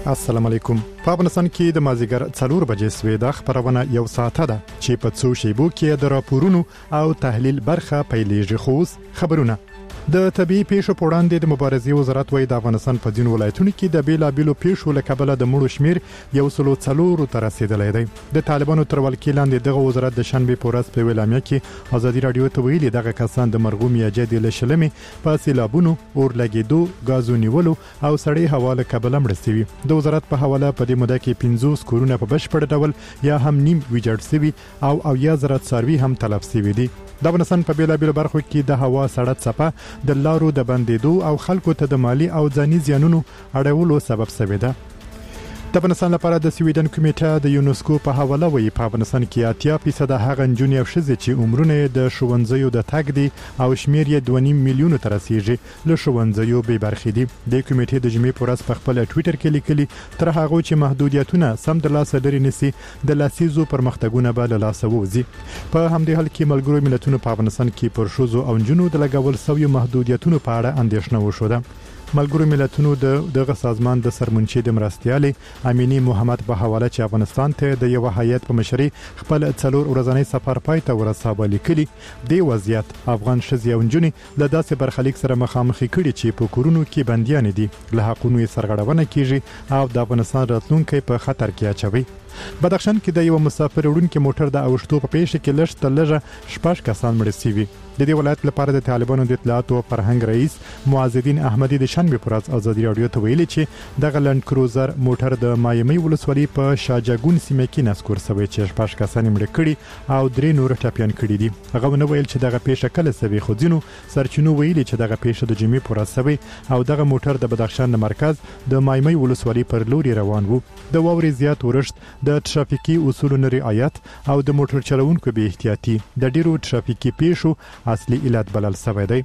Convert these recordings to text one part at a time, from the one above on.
السلام علیکم. په افغانستان کې د مازیګر 4 بجې سوي د خبرونه یو ساعت ده چې په څو شیبو کې د راپورونو او تحلیل برخه پیلېږي. خو خبرونه د طبي پیښو په وړاندې د مبارزې وزارت وایي د افغانستان په ځینو ولایتونو کې د بیلابیلو پیښو له کبله د مړو شمیر 104 ته رسیدلی دی. د طالبانو تر ولکې لاندې دغه وزارت د شنبې په ورځ په ویلامیا کې ازادي رادیو ته ویلي دغه کسان د مرغوم یا جدي له شلمې په سیلابونو اور لګیدو غازو نیولو او سړې هوا له کبله مړ شوي. د وزارت په حواله په دې موده کې 50 کورونه په بشپړ ډول یا هم نیم ویجاړ شوي او یا زراعت څاروي هم تلف شوي دي. د افغانستان په بیلابیلو برخو کې د هوا سړه څپه د لارو د بندیدو او خلکو ته د مالی او ځاني زیانونو اړولو سبب شوی ده. د افغانستان لپاره د سویډن کمیټه د یونسکو په حواله وایي په افغانستان کې 80% هغه نجونې او ښځې چې عمرونه د ښوونځیو د تګ دي او شمیر یې 2.5 میلیون ته رسیږي له ښوونځیو بې برخې دي. د کمیټې د جمعې په ورځ په خپل ټوئیټر کې لیکلي تر هغه چې محدودیتونه سم د لاسه لري نسی د لاسیزو پرمختګونه به له لاسه ووځي. په همدې حال کې ملګرو ملتونو په افغانستان کې پر ښځو او نجونو د لګول شویو محدودیتونو په اړه اندېښنه وښوده. ملګرو ملتونو دغه سازمان د سرمنشي د مرستيالي امینی محمد په حواله چې افغانستان ته د یو هیئت په مشرۍ خپل 4 ورځنی سفر پای ته ورساوه لیکلي د وضعیت افغان ښځې او نجونې له داسې برخلیک سره مخامخ کړي چې په کورونو کې بنديان دي له حقونو یې سرغړونه کیږي او د افغانستان راتلونکي په خطر کې اچوي. بدخشان کې د یو مسافر وړونکو موټر د اوښتو په پیښه کې لږ تر لږه 6 کسان مړ شوي. د دې ولایت لپاره د طالبانو د اطلاعات او فرهنګ رئیس معز الدین احمدی د شنبې پر ورځ ازادي رادیو ته ویلي چې د لند کروزر موټر د مایمي ولسوالۍ په شاجګون سیمه کې نسکور شوی چې 6 کسان مړ کړي او 3 نور ټاپیان کړي دي. هغه نو ویل چې دغه پیښه کله سوي خو ځینو سرچینو ویلي چې دغه پیښه د جمعې پر ورځ سوي او دغه موټر د بدخشان د مرکز د مایمي ولسوالۍ پر لوري روان وو. د واوري زیات ورشت د ټرافیکي اصولو نه رعایت او د موټر چلوونکو بې احتیاطي د ډیرو ټرافیکي پیښو اصلي علت بلل شوی دی.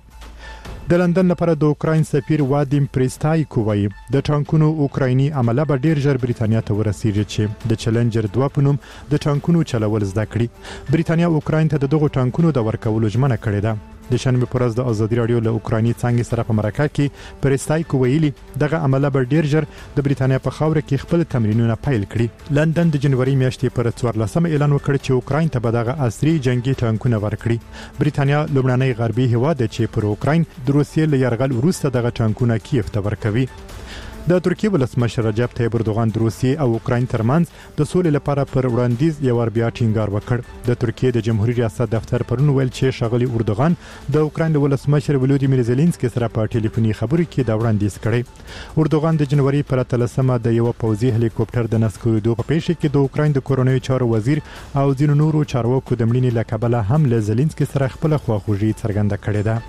د لندن لپاره د اوکراین سفیر وادیم پریستایکو وایي د ټانکونو اوکرایني عمله به ډیر ژر بریتانیا ته ورسیږي چې د چیلنجر 2 په نوم د ټانکونو چلول زده کړي. بریتانیا اوکراین ته دغه ټانکونو د ورکولو ژمنه کړې ده. د شنبې پر ورځ د ازادي رادیو له اوکرایني څنګه سره په مرکه کې پریستایکو ویلي دغه عمله به ډیر ژر د بریتانیا په خاور کې خپل تمرینونه پیل کړي. لندن د جنوري میاشتې پر 14 اعلان وکړ چې اوکراین ته به دغه عصري جنگي ټانکونه ورکړي. بریتانیا لومړنی غربي هیواد چې پر اوکراین د روسیې له یرغل وروسته دغه ټانکونه کیف ته ورکوي. د ترکیه ولسمشر رجب طیب اردوغان د روسیې او اوکراین ترمنځ د سولې لپاره پر وړاندیز یو بیا ټینګار وکړ. د ترکیه د جمهوریت ریاست دفتر پرون ویل چې شغلی اردوغان د اوکراین ولسمشر ولودیمیر زيلنسکي سره په ټلیفوني خبرو کې دا وړاندیز کړی. اردوغان د جنوري پر 13 د یو پوځي هلیکوپټر د نسکورېدو په پیښه کې د اوکراین د کورونوي چارو وزیر او ځینو نورو چارواکو د مړینې لکبله هم له زيلنسکي سره خپل خواخوږي څرګنده کړې ده.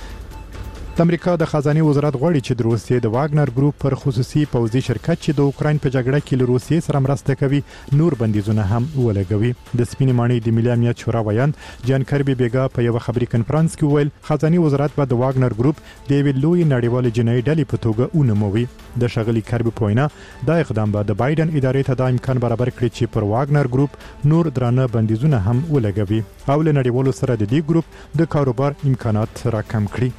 د امریکا د خزانه وزارت غواړي چې د روسیې د واګنر ګروپ پر خصوصي پوځي شرکت چې د اوکراین په جګړه کې له روسیې سره مرسته کوي نور بندیزونه هم ولګوي. د سپینې ماڼۍ د ملي امنیت شورا ویان جان کربي بیګا په یو خبري کنفرانس کې ویل خزانه وزارت به د واګنر ګروپ د ویل لوی نړیوال جنایي ډلې په توګه اونموي. د شغلي کربي پوینا دا اقدام به د بایدن ادارې ته د امکان برابر کړي چې پر واګنر ګروپ نور درانه بندیزونه هم ولګوي او له نړیوالو سره د دې ګروپ د کاروبار امکانات راکم کړي.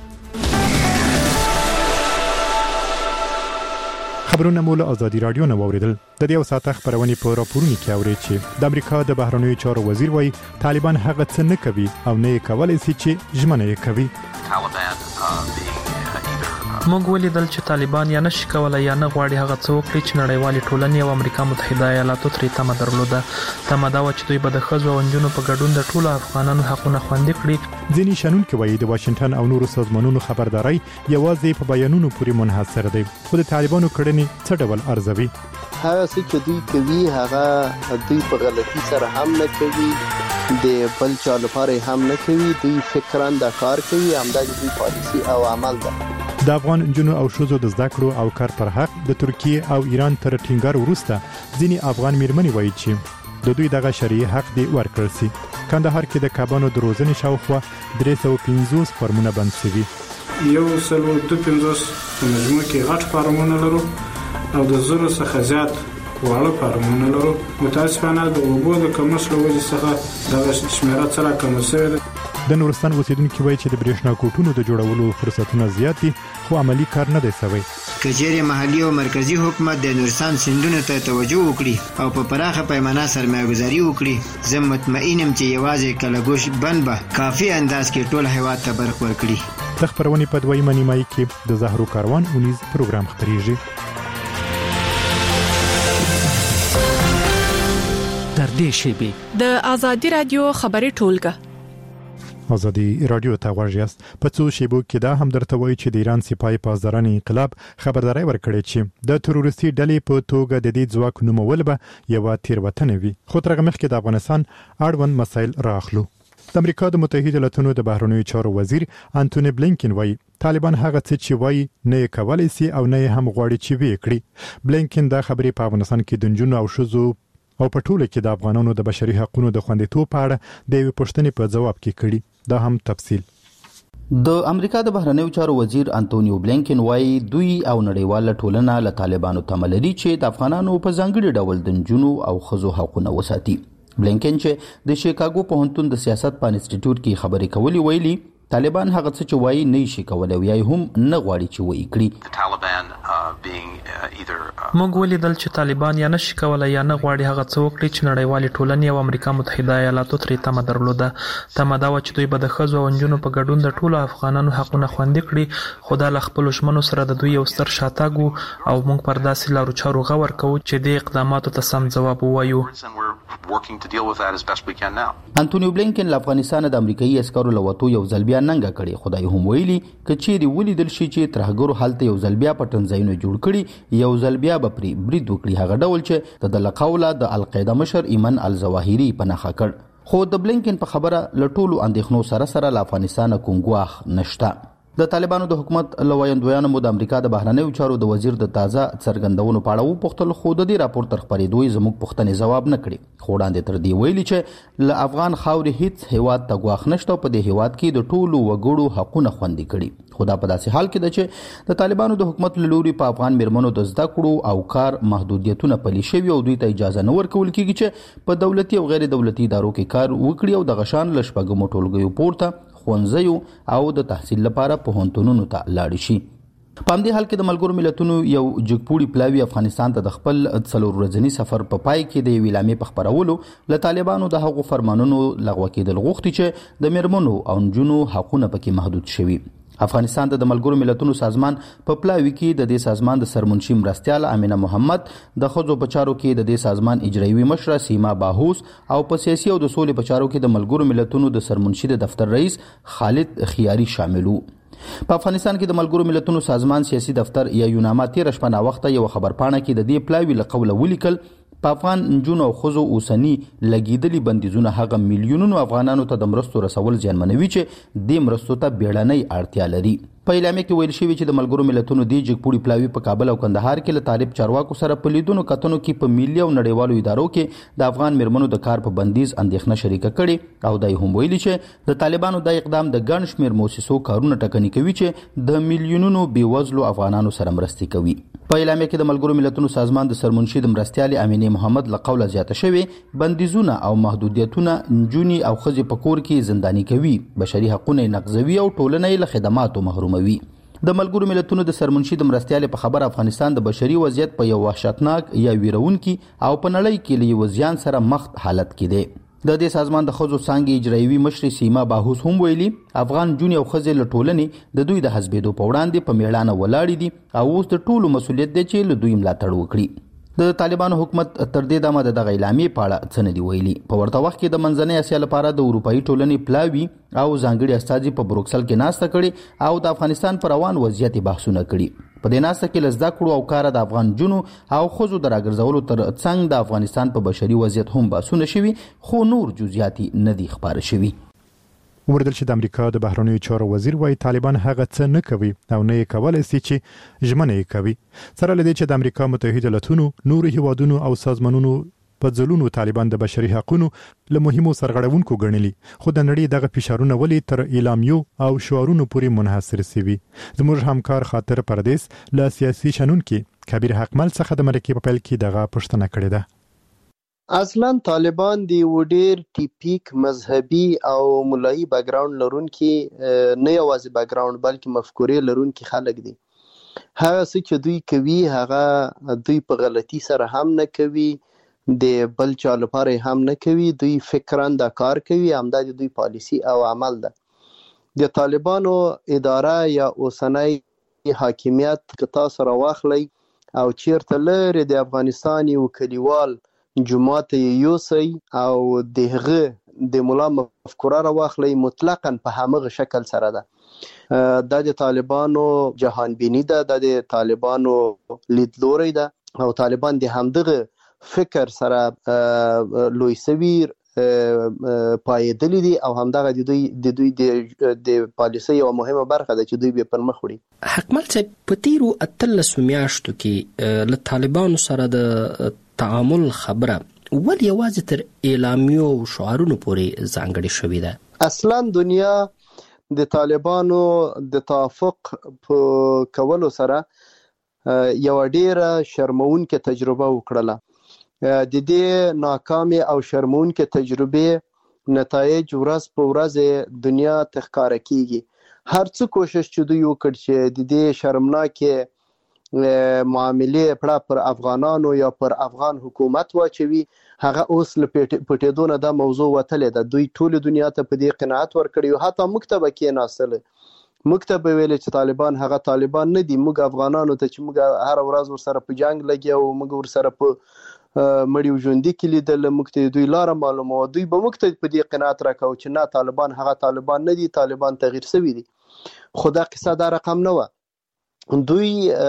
خبرونه مول ازادي رادیو نه ووریدل. د دې ساعت خبرونه په راپورونو کې اوري چې د امریکا د بهرنیو چارو وزیر وایي طالبان هغه څه نه کوي او نه کولای شي چې ژمنه یې کوي. موږ ولیدل چې طالبان یا نشي کولای یا نه غواړي هغه څه وکړي چې نړیوالې ټولنې او امریکا متحده ایالاتو ترې تمه درلوده. تمه دا و چې دوی به د ښځو او نجونو په ګډون د ټولو افغانانو حقونه خوندي کړي. ځینې شنونکي وایي د واشنگټن او نورو سازمانونو خبرداري یوازې په بیانونو پورې منحصر دی خو د طالبانو کړنې څه ډول ارزوي. هغه څه چې دوی کوي هغه دوی په غلطي سره هم نه کوي د بل چا لپاره هم نه کوي. دوی فکران د کار کوي همدا دوی پالیسي او عمل ده. د افغان جنو او شوزو د زده کړو او کار پر حق د ترکیه او ایران تر ټینګار وروسته ځینې افغان میرمنې وایي چې د دوی دغه شرعي حق دی ورکړل شي. کندهار کې د کابانو د روزنې شاوخوا 350 فارمونه بند شوي. یو سلو 250 مجموع کې غټ فارمونه لرو او د زرو څخه زیات واړه فارمونه لرو. متاسفانه د اوبو د کمښت له وجې څخه دغه شمیره سره کم شوې ده. د نورستان اوسیدونکو وایي چې د برېښنا کوټونو د جوړولو فرصتونه زیات دي خو عملی کار نه دی شوی. کچېرې محلي او مرکزی حکومت د نورستان سیندونو ته توجه وکړي او په پراخه پیمانه سرمایه‌ګذاري وکړي، زه مطمئنم چې یوازې کلګوش بند به کافي انداز کې ټول هیواد ته برق ورکړي. د خبرونې په دویمه نیمایي کې د زهرو کاروان اونیز پروګرام خبرېږي. در دې شیبې د آزادي رادیو خبرې ټولګه آزادي رادیو ته غواړئ. په څو شیبو کې دا هم درته وایي چې د ایران سپاه پاسداران انقلاب خبرداري ورکړې چې د تروریستي ډلې په توګه د دې ځواک نومول به یو تیروتنه وي. خو تر هغه مخکې د افغانستان اړوند مسایل راخلو. د امریکا د متحده ایالاتونو د بهرنیو چارو وزیر انټونی بلینکن وایي طالبان هغه څه چې وایي نه کولای شي او نه هم غواړي چې وکړي. بلینکن دا خبرې په افغانستان کې د نجونو او ښځو او په ټوله کې د افغانانو د بشري حقوقو د خوندیتوب په اړه د یوې پوښتنې په جواب کې کړي. دا هم تفصیل. د امریکا د بهرنیو چارو وزیر انټونی بلینکن وایي دوی او نړیواله ټولنه له طالبانو تمه لري چې د افغانانو په ځانګړي ډول د نجونو او ښځو حقوقونه وساتي. بلینکن چې د شیکاګو پوهنتون د سیاست په انسټیټیوټ کې خبرې کولې ویلي طالبان هغه څه چې وایي نه شي کولای او یا هم نه غواړي چې وایي کړي. موږ ولیدل چې طالبان یا نشي کولای یا نه غواړي هغه څه وکړي چې نړیوالې ټولنې او امریکا متحده ایالاتو ترې تمه درلوده. تمه دا و چې دوی به د ښځو او نجونو په ګډون د ټولو افغانانو حقونه خوندي کړي، خو دا له خپلو ژمنو سره د دوی یو ستر شاتګ و او موږ پر داسې لارو چارو غور کوو چې دې اقداماتو ته سم ځواب ووایو. انټونی بلینکن له افغانستان د امریکایي عسکرو له وتو یو ځل بیا ننګه کړي. خدای هم ویلي که چیرې ولیدل شي چې ترهګرو هلته یو ځل بیا پټن ځایونه جوړ کړي یو ځل بیا به پرې برید وکړي، هغه ډول چې د لقوله د القاعده مشر ایمن الظواهري په نښه کړ. خو د بلینکن په خبره له ټولو اندېښنو سره له افغانستان کوم ګواښ نشته. د طالبانو د حکومت له ویاندویانو مو د امریکا د بهرنیو چارو د وزیر د تازه څرګندونو په اړه وپوښتل، خو د دې راپور تر خپرېدو زموږ پوښتنې ځواب نه کړي. خو وړاندې تر دې ویلي چې له افغان خاورې هیڅ هیواد ته ګواښ نشته او په دې هیواد کې د ټولو وګړو حقونه خوندي کړي. خو دا په داسې حال کې ده چې د طالبانو د حکومت له لوري په افغان میرمنو د زده کړو او کار محدودیتونه پلي شوي او دوی ته اجازه نه ورکول کېږي چې په دولتي او غیر دولتي ادارو کې کار وکړي او د غشان له شپږمو ټولګیو پورته ښوونځیو او د تحصیل لپاره پوهنتونونو ته لاړ شي. په همدې حال کې د ملګرو ملتونو یو جګپوړي پلاوي افغانستان ته د خپل 4 ورځني سفر په پای کې د یوې اعلامیې په خپرولو له طالبانو د هغو فرمانونو لغوه کېدل غوښتي چې د میرمنو او نجونو حقونه پکې محدود شوي. افغانستان د ملګرو ملتونو سازمان په پلاوي کې د دې سازمان د سرمنشي مرستیال امینه محمد، د ښځو په چارو کې د دې سازمان اجرایوي مشره سیما باهوس او په سیاسي او د سولې په چارو کې د ملګرو ملتونو د سرمنشي د دفتر رئیس خالد خیاري شامل وو. په افغانستان کې د ملګرو ملتونو سازمان سیاسي دفتر یا یوناما تیر شپه نا وخته یو خبرپاڼه کې د دې پلاوي له قوله ولیکل په افغان نجونو او ښځو اوسني لګیدلي بندیزونه هغه میلیونونو افغانانو ته د مرستو رسول زیانمنوي چې دې مرستو ته بیړنۍ اړتیا لري. په اعلامیه کې ویل شوی چې د ملګرو ملتونو د جګپوړي پلاوي په کابل او کندهار کې له طالب چارواکو سره په لیدونو کتنو کې په ملي او نړیوالو ادارو کې د افغان میرمنو د کار په بندیز اندېښنه شریکه کړي او دای هم ویلي چې د طالبانو د اقدام د ګڼ شمېر مؤسسو کارونه ټکني کوي چې د میلیونونو بیوزلو افغانانو سره مرستې کوي. په اعلامیه کې د ملګرو ملتونو سازمان د سرمنشي د مرستیال امینه محمد له قوله زیاته شوی بندیزونه او محدودیتونه نجونی او ښځې په کور کې زنداني کوي، بشري حقوقونه نقضوي او ټولنه له خدماتو محروموي. د ملګرو ملتونو د سرمنشي د مرستیال په خبر افغانستان د بشري وضعیت په یو وحشتناک یا ویرونکي او په نړۍ کې له یو زیان سره مخ حالت کې دی. د دې سازمان د ښځو څانګې اجرایوي مشرې سیما باهوس هم ویلي افغان جونې او ښځې له ټولنې د دوی د حزبېدو په وړاندې په میړانه ولاړې دي او اوس د ټولو مسؤلیت دی چې له دوی ملاتړ وکړي. د طالبانو حکومت تر دې دمه د دغه اعلامیې په اړه څه نه دي ویلي. په ورته وخت کې د منځنۍ اسیا لپاره د اروپایي ټولنې پلاوي او ځانګړي استازي په بروکسل کې ناسته کړي او د افغانستان پر روان وضعیت بحثونه کړي. په دې ناسته کې له زده کړو او کار د افغان جنو او ښځو د راګرځولو تر څنګ د افغانستان په بشري وضعیت هم بحثونه شوي، خو نور جزئیات نه دي خپاره شوي. وردل چې د امریکا د بهرنیو چارو وزیر وايي طالبان هغه څه نه کوي او نه یې کولای شي چې ژمنه یې کوي. سره لدې چې د امریکا متحده ایالاتونو نور هیوادونو او سازمانونو په ځلونو طالبان د بشري حقوقو له مهمو سرغړونکو ګڼلي، خو د نړۍ دغه فشارونه ولې تر اعلامیو او شعارونو پورې منحصر شوي. زموږ همکار خاطر پردیس له سیاسي شنونکو کبیر حقمل څخه د مرکې په پیل کې دغه پوښتنه کړې ده. اصلا طالبان دی وډیر ټیپیک مذهبي او مولایي بیکګراوند لرونکي نه یوازې بیکګراوند بلکې مفکورې لرونکي خلک دي. هغه څه چې دوی کوي هغه دوی په غلطي سره هم نه کوي، د بل چا لپاره هم نه کوي، دوی فکراً دا کار کوي، همدا د دوی پالیسی او عمل ده. د طالبانو اداره یا اوسنی حاکمیت که تاسو راواخلی او چیرته لرې د افغانستان یو کلیوال جماعت یوسی او دغه د مولا مفکوره راواخلی، مطلقاً په همغه شکل سره ده. دا د طالبانو جهانبینی ده، دا د طالبانو لیدلوری ده او طالبان د همدغه فکر سره لوی سویر پایدلی دي او همدغه د دوی د پالیسۍ یوه مهمه برخه ده چې دوی به پر مخ وړي. حکمل صاحب، په تیرو 18 میاشتو کې له طالبانو سره د تعامل خبره ولې یوازې تر اعلامیو او شعارونو پورې ځانګړې شوې ده؟ اصلا دنیا د طالبانو د توافق په کولو سره یو ډیره شرمونکې تجربه وکړله. د دې ناکامې او شرمونکې تجربې نتایج ورځ په ورځ دنیا ته ښکاره کیږي. هر څه کوشش چې دوی وکړ چې د دې شرمناکې معاملې پړه پر افغانانو یا پر افغان حکومت واچوي، هغه اوس له پټېدو نه دا موضوع وتلې ده. دوی ټول دنیا ته په دې قناعت ورکړي، حتی موږ ته به کېناستل، موږ ته به ویل چې طالبان هغه طالبان نه دي، موږ افغانانو ته چې موږ هر ورځ ورسره په جنگ لګي او موږ ورسره په مړی ژوندي کې لیدل، موږ ته دوی لاره معلومه وه، دوی به موږ ته په دې قناعت راکوو چې نه، طالبان هغه طالبان نه دي، طالبان تغییر شوي دي. خو دا قصه دا رقم نه وه. دوی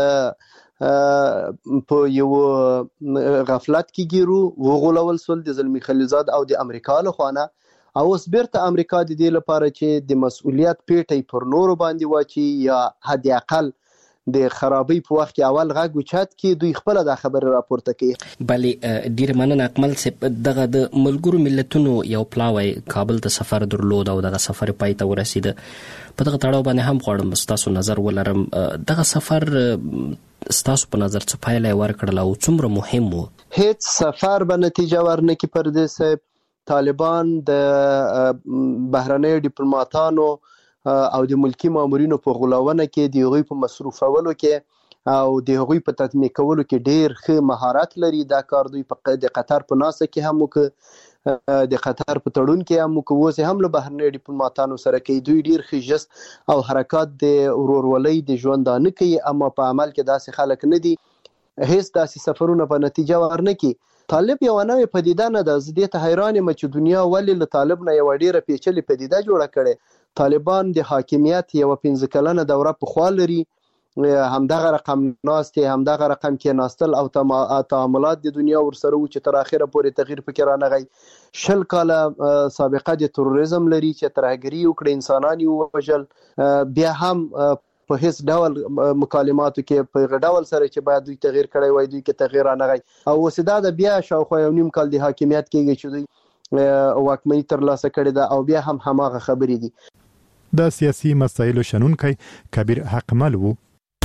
په یو غفلت کې ګیرو وغولول سول د زلمی خلیلزاد او د امریکا له خوانه، او اوس بیرته امریکا د دې لپاره چې د مسؤلیت پیټی پر نورو باندې واچي یا حد اقل د خرابۍ په وخت کې اول غږ اوچت کړي، دوی خپله دا خبره راپورته کوي. بلې ډېره مننه اکمل صاحب. دغه د ملګرو ملتونو یو پلاوی کابل ته سفر درلود او دغه سفر پای ته ورسېده. په دغه تړاو باندې هم غواړم ستاسو نظر ولرم. دغه سفر ستاسو په نظر څه پایله یې ورکړله او څومره مهم و؟ هیڅ سفر به نتیجه ورنکړي پردیس صاحب. طالبان د بهرنیو ډیپلوماتانو او د ملکی مامورینو په غولونه کې، د هغوی په مصروفولو کې او د هغوی په تطمیع کولو کې ډیر ښه مهارت لري. دا کار دوی د قطر په ناسه کې هم وکړ، د قطر په تړون کې هم وکړ، اوس هم له بهرنیو ډیپلوماتانو سره کوي. دوی ډیر ښه جست او حرکات د ورورولۍ د ژوندانه کوي، اما په عمل کې داسې خلک نه دي. هیڅ داسې سفرونه په نتیجه ورنکړي. طالب یو نوې پدیده نه ده. زه دې ته حیران یم چې دنیا ولې له طالب نه یوه ډیره پیچلې پدیده جوړه کړې. طالبان د حاکمیت یوه 15 کلنه دوره پخوا لري، همدغه رقم ناستې، همدغه رقم کېناستل او تعاملات د دنیا ورسره و چې تر اخره پورې تغییر پکې رانغی. 20 کاله سابقه د تروریزم لري چې ترهګري وکړه، انسانان یې ووژل، بیا هم په هیڅ ډول مکالماتو کې په ډول سره چې باید دوی تغییر کړی وای، دوی کې تغییر رانغی. او اوس دا د بیا شاوخوا 1.5 کال د حاکمیت کېږي چې دوی واکمني ترلاسه کړې ده او بیا هم هماغه خبرې دي. د سیاسي مسایلو شنونکی کبیر حقمل وو.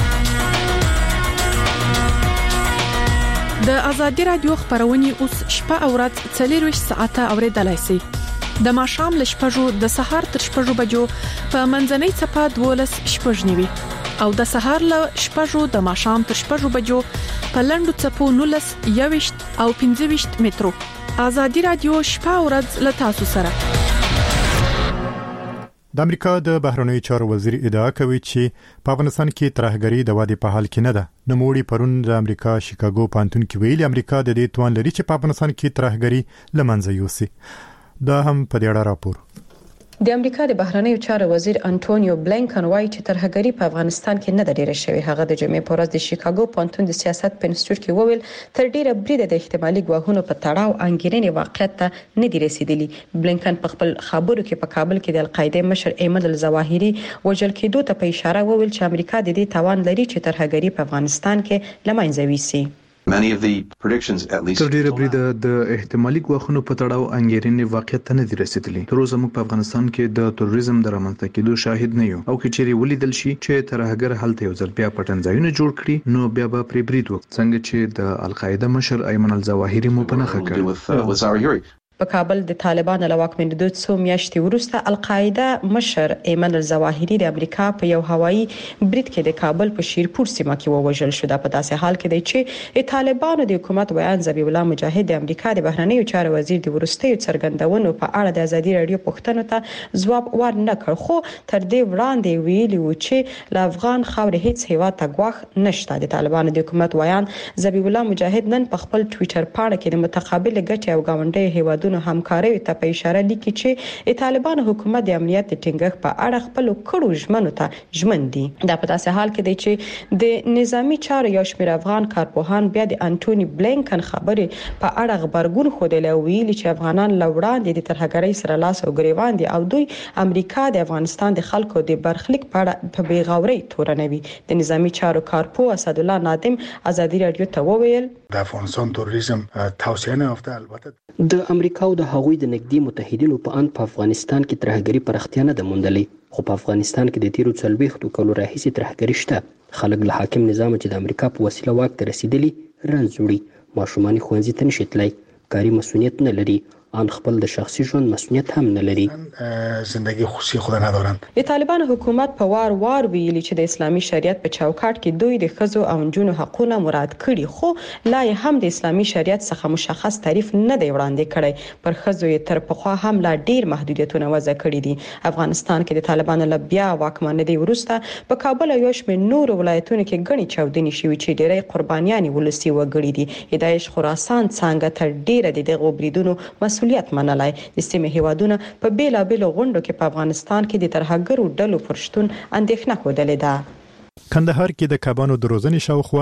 د ازادي رادیو خبرونه اوس شپه او ورځ 24 ساعته اوریدلای شئ. د ماښام له 6 د سهار تر 6 بجو په منځنۍ صفه 12 شپږنیوي او د سهار له 6 د ماښام تر 6 بجو په لندو صفو 19 21 او 25 مترو. ازادي رادیو شپه او ورځ له تاسو سره. د امریکا د بهرنیو چارو وزیر ادعا کوي چې په افغانستان کې ترهګري د ودې په حال کې نه ده. نوموړي پرون د امریکا شیکاګو پانتون کې ویلي امریکا د دې توان لري چې په افغانستان کې ترهګري لمنځه یوسي. دا هم په دې اړه راپور. د امریکا د بهرنیو چارو وزیر انټونیو بلینکن وايي چې ترهګري په افغانستان کې نه ده ډیره شوې. هغه د جمعې په ورځ د شیکاګو پانتون د سیاست په انسټیټیوټ کې وویل تر ډیره بریده د احتمالي ګواهونو په تړاو انګیرنې واقعیت ته نه دی رسیدلی. بلینکن په خپل خبرو کې په کابل کې د القاعده مشر ایمن الظواهری وژل کېدو ته په اشاره وویل چې امریکا د دې توان لري چې ترهګري په افغانستان کې لمنځه یوسي. تر ډیره بریده د احتمالي ګواښونو په تړاو انګیرنې واقعیت ته نه دي رسیدلي. تر اوسه موږ په افغانستان کې د تروریزم د رامنځته کېدو شاهد نه یو، او که چیرې ولیدل شي چې ترهګر هلته یو ځل بیا پټنځایونه جوړ کړي نو بیا به پرې برید وکړي، څنګه چې د القاعده مشر ایمن الظواهری مو په نښه کړ. په کابل د طالبان له واکمنېدو څو میاشتې وروسته القاعده مشر ایمن الظواهری د امریکا په یو هوایي برید کې د کابل په شیرپور سیمه کې ووژل شو. دا په داسې حال کې دی چې طالبانو د حکومت ویان ذبیح الله مجاهد د امریکا د بهرنیو چارو وزیر د ورستیو څرګندونو په اړه د ازادي رادیو پوښتنو ته ځواب ورنکړ، خو تر دې وړاندې ویلي و چې له افغان خاورې هیڅ هیواد ته ګواښ نشته. د طالبانو د حکومت ویان ذبیح الله مجاهد نن په خپل ټوئیټر پاڼه کې د متقابل ګټې او ګاونډي هیوادونو همکارۍ ته په اشاره لیکي چې طالبان حکومت د امنیت د ټینګښت په اړه خپل کړو ژمنو ته ژمن دي. دا په داسې حال کې دی چې د نظامی چارو یو شمېر افغان کارپوهان بیا د انټونی بلینکن خبرې په اړه خبرګون خوده ویلي چې افغانان لوړاندې د ترهګرۍ سره لاس او ګریوان دي او دوی امریکا د افغانستان د خلکو د برخلیک په اړه په بیغورۍ تورنوي. د نظامی چارو کارپوه اسد الله نادم ازادي رادیو ته وویل د افغانستان تروریزم توصیه نه افته البته د امریکا او د هغوی د نږدې متحدینو په ان په افغانستان کې ترهګری پرختیا نه ده موندلې، خو په افغانستان کې د تیرو 40 کالو راهیسې ترهګری شته. خلک له حاکم نظام چې د امریکا په وسیله واک ته رسیدلی رنځ وړي، ماشومان ښوونځي ته نشي تللی، کاري مسؤلیت نه لري، آن خپل د شخصي ژوند مسؤلیت هم نه لري، زندگی خصوصي خود ندارند. د طالبان حکومت په وار ویلي چې د اسلامي شریعت په چوکاټ کې دوی د ښځو او نجونو حقوقونه مراد کړي، خو لا هم د اسلامي شریعت څخه مشخص تعریف نه دی وړاندې کړی. پر ښځو یې تر پخوا هم لا ډیر محدودیتونه وضع کړي دي. افغانستان کې د طالبانو له بیا واکمنۍ وروسته په کابل او یو شمېر نورو ولایتونو کې ګڼې چاودنې شوې چې ډېری قربانیان ولسي وګړي دي. د داعش خراسان څنګه تر ډیره د دغو بریدونو مسؤلیت منلای. د سیمې هیوادونه په بیلابېلو غونډو کې په افغانستان کې د ترهګرو ډلو پر شتون اندېښنه ښودلې ده. کندهار کې د کبانو د روزنې شاوخوا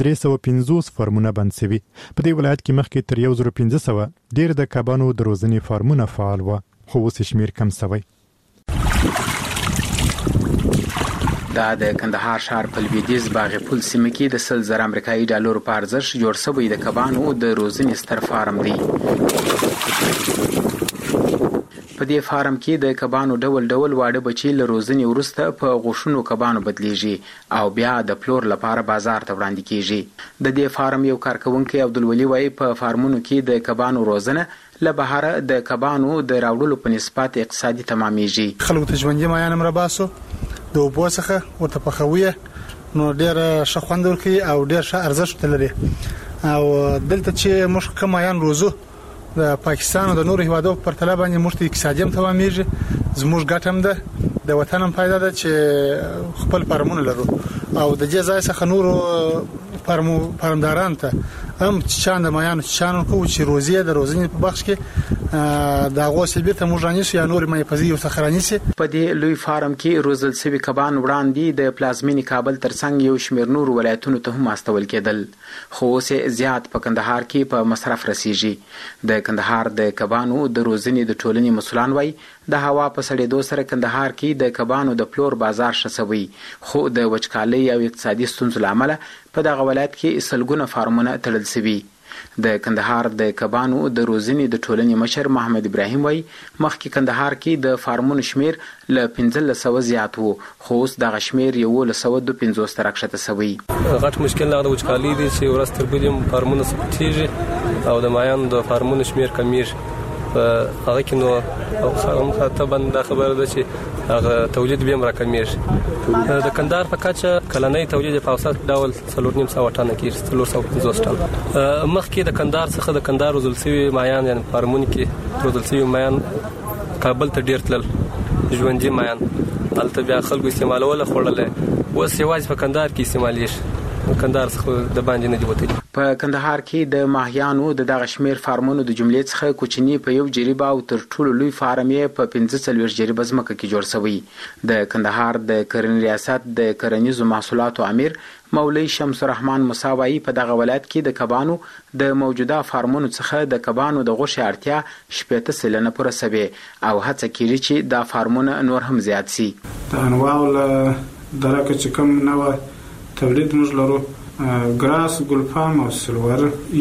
350 فارمونه بند شوي. په دې ولایت کې مخکې تر 1500 ډیر د کبانو د روزنې فارمونه فعال و، خو اوس شمیر کم شوی. دا د کندهار ښار په لویدیځ باغ پل سیمه کې د 100,000 امریکایي ډالرو په ارزښت جوړ شوی د کبانو د روزنې ستر فارم دی. په دې فارم کې د کبانو ډول واړه بچي له روزنې وروسته په غوښونو کبانو بدلیږي او بیا د پلور لپاره بازار ته وړاندې کیږي. د دې فارم یو کارکونکي عبدالولي وایي په فارمونو کې د کبانو روزنه له بهره د کبانو د راوړلو په نسبت اقتصادي تمامېږي. خلکو ته ژوندي مایان مرباسو د اوبو څخه ورته پخوي نو ډېر ښه خوند ورکوي او ډېر ښه ارزښت لري. او دلته چې موږ کوم مایان روزو د پاکستان او د نورو هیوادو په پرتله باندې موږ ته اقتصادي هم تمامېږي، زموږ ګټه هم ده، د وطن هم فایده ده چې خپل فارمونه لرو او د دې ځای څخه نورو فارمداران ته هم چاند مایان چانو کو چې روزي د روزنې په بخش کې دا غوسه بیرته موږ رانیسو یا نور مې پزی او سخرانیسي. په دې لوی فارم کې روزل سوي کبان وړاندې د پلازمینی کابل ترڅنګ یو شمېر نور ولایتونو ته هم استول کېدل، خو اوس زیات په کندهار کې په مصرف رسیږي. د کندهار د کبانو د روزنې د ټولنې مسولان وایي د هوا په سړېدو سره کندهار کې د کبانو د پلور بازار شسوي، خو د وچکالۍ او اقتصادي ستونزو له امله په دغه ولایت کې سلګونه فارمونه تړل شوي. د کندهار د کبانو د روزنې د ټولنې مشر محمد ابراهیم وایي مخکې کندهار کې د فارمونو شمیر له 1500 زیات وو، خو اوس دغه شمیر 1152 ته راکښته شوی. غټ مشکل د وچکالۍ دی چې ورځ تر بلې فارمونه سقطېږي او د مایانو د فارمونو شمیر کمیږي. هغه کې نو هم خاطباً دا خبره ده چې هغه تولید به هم راکمیږي. د کندهار په کچه کلنۍ تولید په اوسط ډول 4.5 ټنه کېږي، 450 ټنه. مخکې د کندهار څخه د کندهار روزل شوي مایان یعنې فارمونو کې روزل شوي مایان کابل ته ډېر تلل، ژوندي مایان هلته بیا خلکو استعمالوله خوړلی، اوس یوازې په کندهار کې استعمالیږي، کندهار څخه د باندې نه دی وتلی. په کندهار کې د ماهیانو د دغه شمیر فارمونو د جملې څخه کوچنی په 1 جریبه او تر ټولو لوی فارم یې په 45 جریبه ځمکه کې جوړ شوی. د کندهار د کرنې ریاست د کرنیزو محصولاتو امیر مولوی شمس الرحمن مساوي په دغه ولایت کې د کبانو د موجوده فارمونو څخه د کبانو د غوښې اړتیا 80% پوره شوی او هڅه کوي چې دا فارمونه نور هم زیات شي. د انواعو له درکه چې کوم نوع تولید موږ لرو، ګراس، ګلفام او سلور،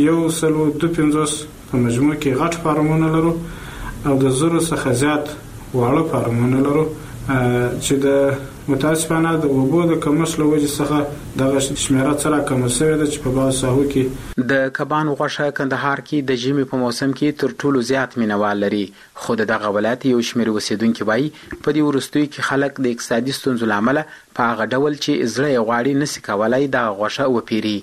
125 په مجموع کې غټ فارمونه لرو او د 1000 څخه زیات واړه فارمونه لرو چې د متاسفانه د اوبو د کمښت له وجې څخه دغه شمیره څرا کم شوې ده چې په بعض ساحو کې د کبان غوښه کندهار کې د ژمي په موسم کې تر ټولو زیات مینوال لري. خو دغه ولایت یو شمېر اوسیدونکي وایي په دې وروستیو کې خلک د اقتصادي ستونزو له امله په هغه ډول چې زړه یې غواړي نشي کولی دغه غوښه وپیري.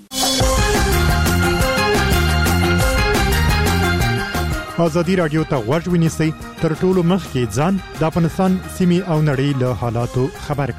ازادي رادیو ته غوږ ونیسئ، تر ټولو مخکې ځان د افغانستان سیمې او نړۍ له حالاتو خبر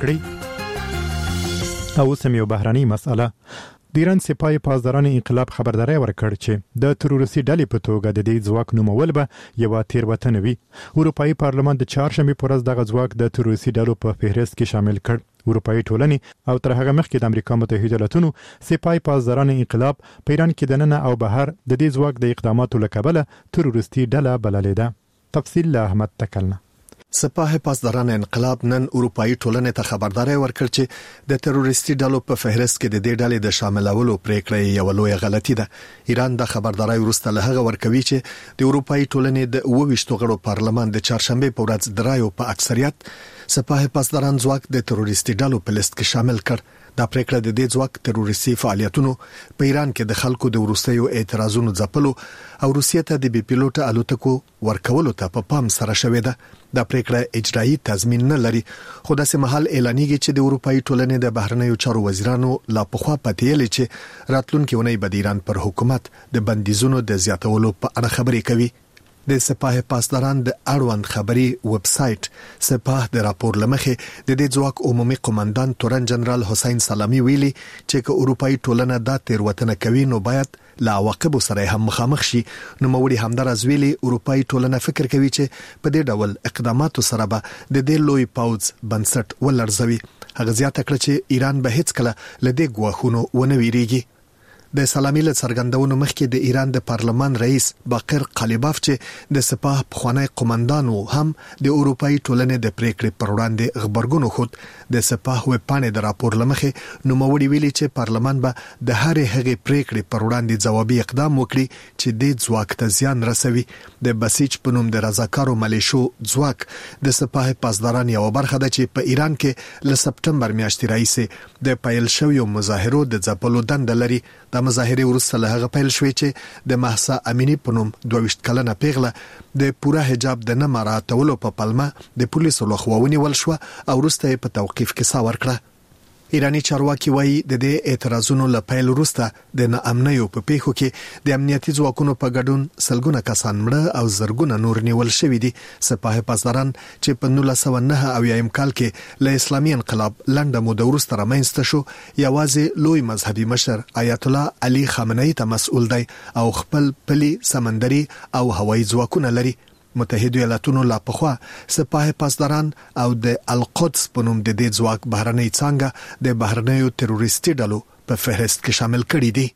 کړئ. او سم یو بهراني مسأله. د ایران سپاه پاسداران انقلاب خبرداري ورکړ چې د تروریستي ډلې په توګه د دې ځواک نومول به یو تیروتنه وي. اروپאי پارلمان د چهارشنبه پر ورځ دغه ځواک د تروریستي ډلو په فهرست کې شامل کړ. اروپאי ټولنې او تر هغه مخکې د امریکا متحده ایالاتونو سپاه پاسداران انقلاب په ایران کې دننه او بهر د دې ځواک د اقداماتو لکبله تروریستي ډله بللې ده. تفصیل له احمد تکلنه. سپاه پاسداران انقلاب نن اروپאי ټولنې ته خبرداري ورکړ چې د تروریستي ډلو په فهرست کې د دې ډلې د شاملولو پریکړه یو لوی غلطي ده. ایران د خبرداري وروسته له هغه ورکوي چې د اروپאי ټولنې د 28 غړو پارلمان د چهارشنبه په ورځ درایو په اکثریت سپاه پاسداران ځواک د تروریستي ډلو په لیست کې شامل کړ. دا پریکړه د دې ځواک تروریستي فعالیتونو په ایران کې د خلکو د ورستیو اعتراضونو ځپلو او روسیې ته د بي پیلوټ الوتکو ورکولو ته په پام سره شوې ده. دا پریکړه اجرایی تضمین نه لري، خو د سمحال اعلانېږي چې د اروپאי ټولنې د بهرنیو چارو وزیرانو لا پخوا پاتېلې چې راتلونکي ونې به د ایران پر حکومت د بندیزونو د زیاتولو په اړه خبرې کوي. د سپاه پاسداران د اړوند خبري ویب سټ سپاه د راپور لمخې د دې ځواک عمومي قومندان تورن جنرال حسین سلامی ویلي چې که اروپאי ټولنه دا تیروتنه کوي نو باید لا عواقب سره هم مخامخ شي. نو موري همدارز ویلي اروپאי ټولنه فکر کوي چې په دې ډول اقداماتو سره به د دې لوی پاوز بنسټ ولرزوي. هغه زیاته کړ چې ایران به هیڅ کله لدې ګواښونو ونه ویریږي. د سلامي له څرګندونو مخکې د ایران د پارلمان رئیس باقر قالیباف چې د سپاه پخوانی قومندان وو هم د اروپאי ټولنې د پریکړې پر وړاندې خبرګون خود د سپاه ویب پاڼې د راپور لمخې نوموړي ویلي چې پارلمان به د هرې هغې پریکړې پر وړاندې ځوابي اقدام وکړي چې د ځواک ته زیان رسوي. د بسیج په نوم د رضاکارو ملیشو ځواک د سپاه پاسداران یو برخه ده چې په ایران کې له سپټمبر میاشتې راهیسې د پیل شویو مظاهرو د ځپلو دنده لري. د مظاهرې وروسته له هغه پیل شوې چې د مهسا امینی په نوم 22 کلنه پیغله د پوره حجاب د نه مراعاتولو په پلمه د پولیسو لخوا ونیول شو او وروسته په توقیف کې سا ورکړه. ایرانی چارواکي وایي د دې اعتراضونو له پیل وروسته د ناامنیو په پیښو کې د امنیتي ځواکونو په ګډون سلګونه کسان مړه او زرګونه نور نیول شوي دي. سپاه پاسداران چې په 1909 کال کې له اسلامي انقلاب لنډه موده وروسته رامنځته شو یوازې لوی مذهبي مشر آیت الله علي خامنه‌ای ته مسؤل دی او خپل پلي سمندري او هوایي ځواکونه لري. متحده ایالاتونو لا پخوا سپاه پاسداران او د القدس په نوم د دې ځواک بهرنۍ څانګه د بهرنیو تروریستي ډلو په فهرست کې شامل کړي دي.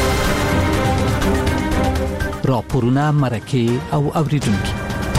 راپورونه مرکه او اوریدونکو.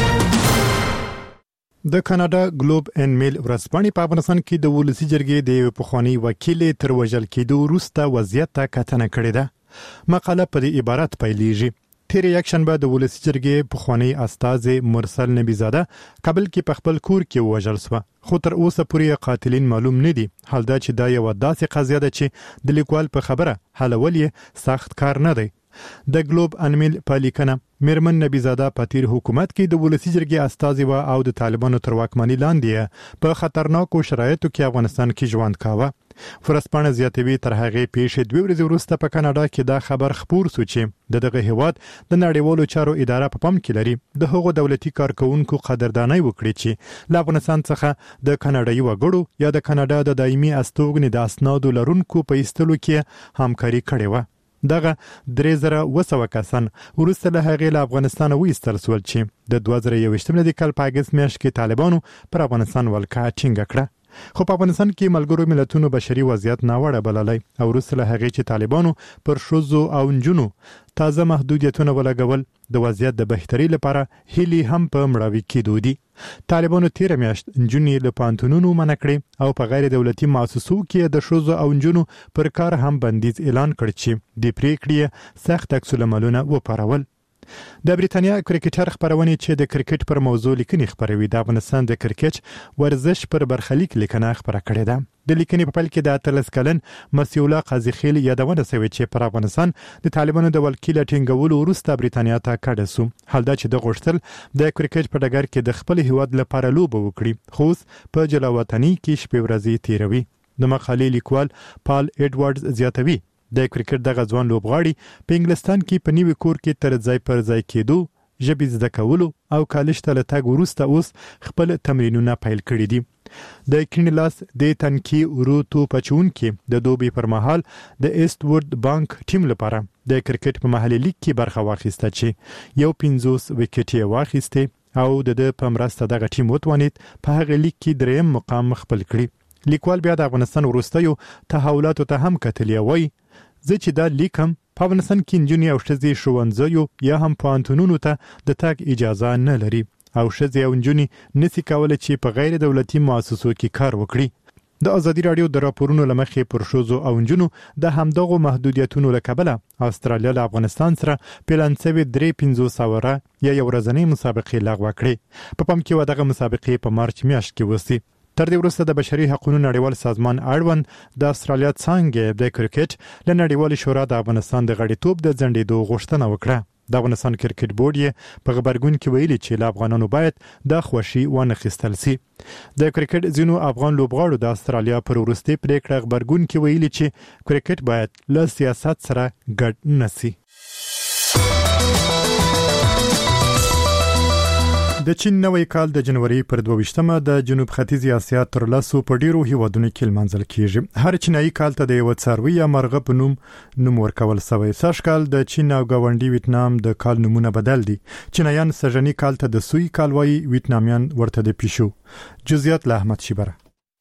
د کاناډا ګلوب ان میل ورځپاڼې په افغانستان کې د ولسی جرګې د پخوانی وکیل تر وژل کېدو وروسته وضعیت ته کتنه کړې ده. مقاله په دې عبارت پیلېږي: تیر یک شنبه د ولسی جرګې پخوانی استاذ مرسل نبیزاده کابل کې په خپل کور کې وژل شو، خو تر اوسه پورې قاتلین معلوم نه دي. حال دا چې دا یو داسې قضیه ده چې د لیکوال په خبره حلول یې سخت کار نه دی. د ګلوب انمیل په لیکنه میرمن نبیزاده په تیر حکومت کې د ولسی جرګې استاذ و او د طالبانو تر واکمنۍ لاندې په خطرناکو شرایطو کې افغانستان کې ژوند کاوه. ورځپاڼه زیاتوي تر هغه پیښې 2 ورځې وروسته په کاناډا کې دا خبر خپور شو چې دغه هیواد د نړیوالو چارو اداره په پام کې لري د هغو دولتي کارکونکو قدرداني وکړي چې له افغانستان څخه د کاناډایي وګړو یا د کاناډا د دایمي استوګنې د اسنادو لرونکو په ایستلو کې همکاري کړې و. دغه 3200 کسان ورسته له هغې له افغانستان وایستل شول چې د 2021 کال په اگست میاشت کې طالبانو پر افغانستان ولکه ټینګه کړه. خو په افغانستان کې ملګرو ملتونو بشري وضعیت ناوړه بللی او وروسته له هغې چې طالبانو پر ښځو او نجونو تازه محدودیتونه ولګول د وضعیت د بهتري لپاره هیلې هم په مړاوي کېدو دي. طالبانو تیر میاشت نجونې له پوهنتونونو منع کړې او په غیر دولتي مؤسسو کې د ښځو او نجونو پر کار هم بندیز اعلان کړ چې د پریکړې سخت عکس العملونه وپارول. د بریتانیا کرکټر خبرونه چې د کرکټ پر موضوع لیکنې خبروي د افغانستان د کرکټ ورزش پر برخلیک لیکنه خبره کړې ده. د لیکنې په پیل کې د 13 کلن مسیح الله قاضي خیل یادونه شوې چې پر افغانستان د طالبانو د ولکیل ټینګولو وروسته بریتانیا ته کډه سو. حال دا چې د غوښتل د کرکټ په ډګر کې د خپل هیواد لپاره لوبه وکړي خو په جلاوطنۍ کې شپې ورځې تیروي. د مقالې لیکوال پال ایډوارډز زیاتوي د کرکټ د غزوان لوبغاړي په انګلستان کې په نیوي کور کې تر ځای پر ځای کېدو ژبې زده کولو او کالج ته له تګ وروسته اوس خپل تمرینونه پیل کړي دي. د کینلاس د تنکی وروتو پچون کې د دوبي پر مهال د ایست وورد بانک ټیم لپاره د کرکټ په محلي لیګ کې برخه واخیسته چې یو 50 وکټ واخیسته او د پمرسته دغه ټیم وتوانید په هغه لیګ کې دریم مقام خپل کړي. لیکوال بیا د افغانستان وروستیو تحولاتو ته هم کتلی وای زه چې دا لیکم په افغانستان کې انجنیر او ښځې ښوونځیو یا هم پوهنتونونو ته د تګ اجازه نه لري او ښځې او نجونې نشي کولی چې په غیر دولتي مؤسسو کې کار وکړي. د ازادي راډیو د راپورونو لمخې پر ښځو او نجونو د همدغو محدودیتونو له کبله استرالیا له افغانستان سره پلان شوی 350 یا یو ورځنۍ مسابقې لغوه کړې. په پام کې و دغه مسابقې په مارچ میاشت کې وسی. تر دې وروسته د بشري حقوقو نړیوال سازمان اړوند د استرالیا څنګه د کرکټ له نړیوال شورا د افغانستان د غړیتوب د ځنډېدو غوښتنه وکړه. د افغانستان کرکټ بورډ یې په خبرګون کې ویلي چې له افغانانو باید د خوشي ونه خستل سي. د کرکټ ځینو افغان لوبغاړو د استرالیا پر وروستي پریکړه خبرګون کې ویلي چې کرکټ باید له سیاست سره ګډ نشي. د چین نوې کال د جنوري پر 22مه د جنوب ختیځ اسیا تر لاسو په ډیرو هیوادونو کې لمانځل کیږي. هر چینایي کال ته د یو څاروي یا مرغه په نوم ورکول شوی. سږ کال د چین او ګاونډي ویتنام د کال نمونه بدل دي. چینایان سږنی کال ته د سوی کال وایي، ویتنامیان ورته د پیشو. جزئیات له احمد شیبره.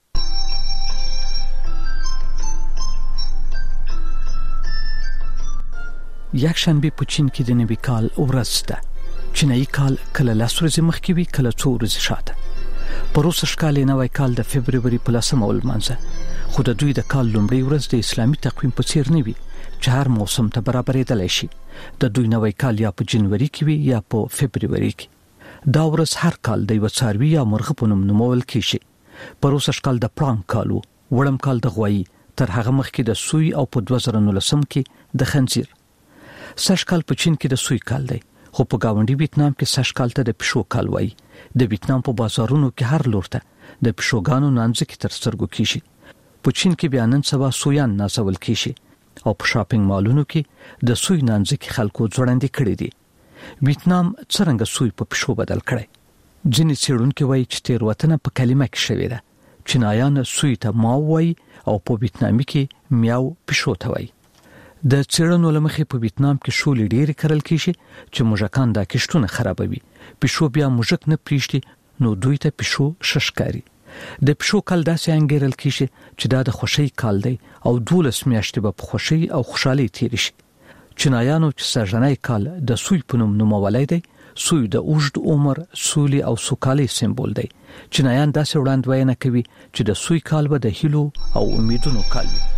یک شنبه په چین کې د نوي کال ورځ ده. چینایي کال کله لاس ورځې مخکې وي کله څو ورځې شاته. په روس ښکال نوی کال د فبرवरी په 10مه ولمانځه، خو د دوی د کال لومړۍ ورځ د اسلامي تقویم په څیر نه وي چې هر موسم ته برابرېدلی شي. د دوی نوی کال یا په جنوري کې وي یا په فبرवरी کې. دا ورځ هر کال د یو څاروي یا مرغه په نوم نومول کیږي. په روس ښکال د پړانګ کال وو، وړم کال د غوایي، تر هغه مخکې د سوی او په 2019 کې د خنزیر. سږ کال په چین کې د سوی کال دی، خو په گاونډي ویتنام کې سږ کال ته د پښو کال وایي. د ویتنام په بازارونو کې هر لور ته د پښوګانو نانځکې تر سترګو کیږي. په چین کې بیا نن سبا سویان نازول کیږي او په شاپینګ مالونو کې د سوی نانځکې خلکو ځوړندې کړې دي. ویتنام څنګه سوی په پښو بدل کړي؟ ځینې څېړونکي وایي چې تیروتنه په کلمه کې شوې ده. چینایان سوی ته ماو وایي او په ویتنامي کې میاو پښو ته وایي. د څېړنو لمخې په ویتنام کې شولې ډېرې کرل کیږي چې موږکان دا کښتونه خرابوي. پښو بیا موږک نه پریږدي نو دوی ته پښو ششکاري. د پښو کال داسې انګیرل کیږي چې دا د خوشي کال دی او 12 میاشتې به په خوشي او خوشحالي تیر شي. چینایانو چې سږنی کال د سوی په نوم نومولای دی، سوی د اوږد عمر، سولې او سوکالۍ سمبول دی. چینایان داسې وړاندوینه کوي چې د سوی کال به د هیلو او امیدونو کال وي.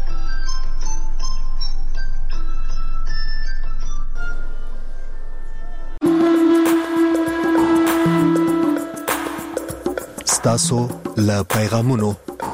تاسو له پیغامونو.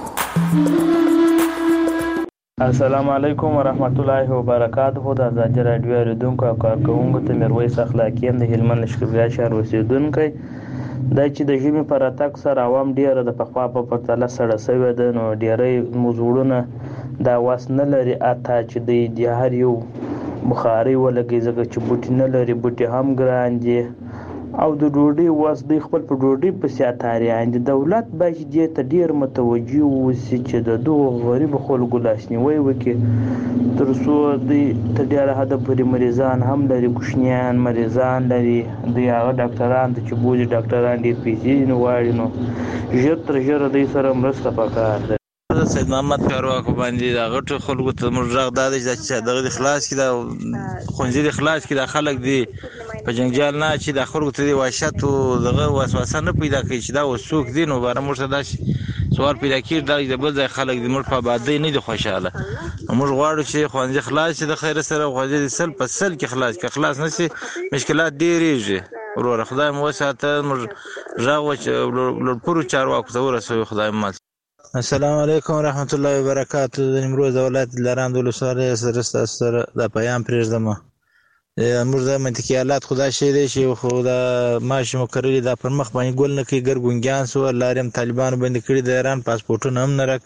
السلام علیکم ورحمت الله وبرکاته. د ازادي راډیو اوریدونکو او کارکونکو ته میرویس اخلاقی د هلمند لښکرګاه شهر اوسیدونکی دا چې د ژمي پر اتاک سره عوام ډیره د پخوا په پرتله سړه شوې ده، نو ډیری موضوعونه دا واس نه لري اته چې د هر یو بخاري ولګي ځکه چې بوټي نه لري، بوټي هم ګران دي او د ډوډۍ واس دی خپل په ډوډۍ په سیاتاریان دي. دولت باید دې ته ډیر متوجه وسی چې د دوه غریب خلکو لاسنیوي وکړي تر څو د ډیر حد پورې مریضان هم لري، کوشنیان مریضان لري، د هغه ډاکټران چې بوزي ډاکټران ډیر پیسې نه واړي، نو ژر تر ژره د سره مرسته پکار ده. د سید محمد کارواکو باندې دا غټو خلکو ته مرغ داده چې دغه اخلاص کې دا خونځي د اخلاص کې د خلک دی په جنجال نه چې د خلکو ته دی وحشت او دغه وسوسه نه پیدا کوي چې دا وسوک دي، نو بار مرته داش سوال پیدا کیږي د بل ځای خلک د مړ په آبادی نه دي خوشاله. موږ غواړو چې خوندې خلاص شي د خیر سره، خوندې سل په سل کې خلاص کې خلاص نشي مشکلات ډېریږي. ورور خدای مو وساته. موږ راغو چې لوړپورو چارواکو ته ورسوي. خدای مو. السلام علیکم ورحمت الله وبرکاتہ. د نیمروز ولایت لران د ولسوالۍ سره د پیام پرېږدم. موږ د منطقي حالات خدای شي دی چې خو دا ماشي مکرري دا پر مخ باندې ګول نه کوي، ګرګونګیان سو لاریم طالبانو باندې کړی د ایران پاسپورتونه هم نه راک